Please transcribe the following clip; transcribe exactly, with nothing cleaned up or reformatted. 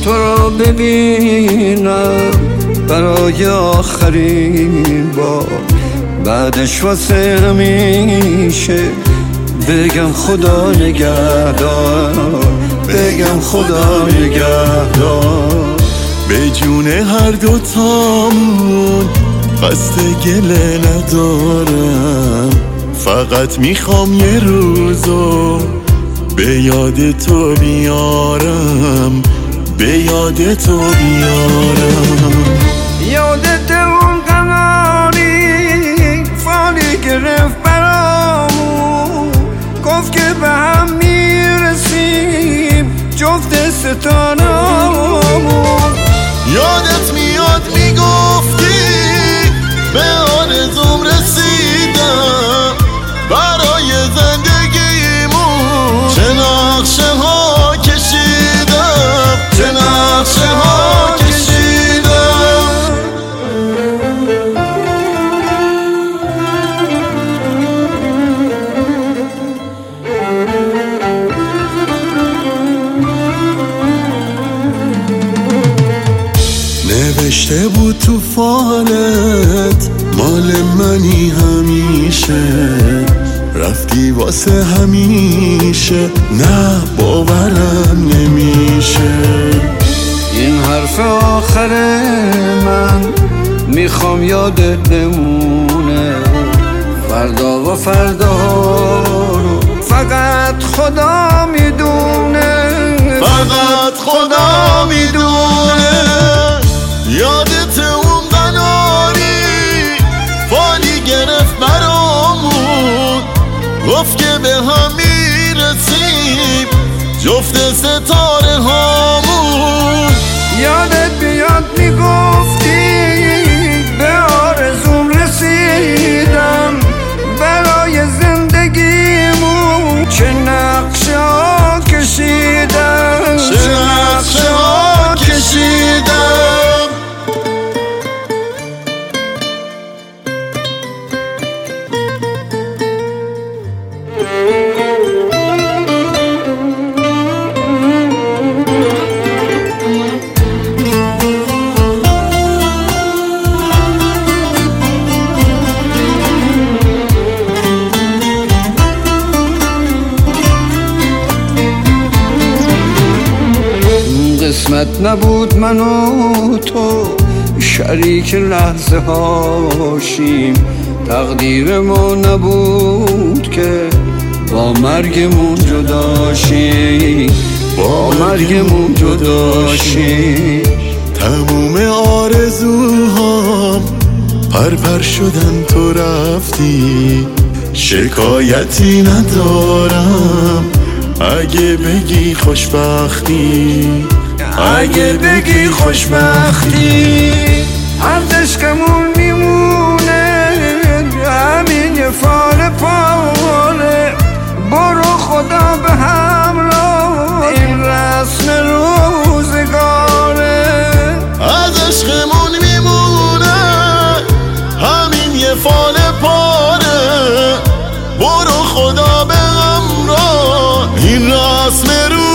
تو را ببینم برای آخرین بار، بعدش واسه همیشه بگم خدا نگهدار، بگم خدا نگهدار. به جون هر دوتامون قصد گله ندارم، فقط میخوام یه روزو به یاد تو بیارم، به یاد تو بیارم. یادت اون قمری فالی گرفت برامون، گفت که به هم میرسیم جفت ستاره‌مون. یادت میاد میگفتی به آرزوم رسیدم، برای زندگیمون چه نقشه ها کشیدم، چه نقشه ها کشیدم. نوشته بود تو فالت مال منی همیشه، رفتی واسه همیشه، نه باورم نمیشه. این حرف آخر من میخوام یادت نمونه، فردا و فردا رو فقط خدا میدونه، فقط خدا میدونه. یادت اون قناری فالی گرفت برامون، گفت که به هم میرسیم جفت ستاره هامون. یادت بیاد میگفتی به آرزوم رسیدم، برای زندگیمون چه نقشه ها کشیدم، چه نقشه ها کشیدم. قسمت نبود من و تو شریک لحظه هاشیم، تقدیر ما نبود که با مرگمون جداشیم، با مرگمون جداشیم. تموم آرزوهام پر پر شدن تو رفتی، شکایتی ندارم اگه بگی خوشبختی، اگه بگی خوشبختی. از عشقمون میمونه همین یه فال پاره، برو خدا به همراه این رسم روزگاره. از عشقمون میمونه همین یه فال پاره، برو خدا به همراه این رسم روزگاره.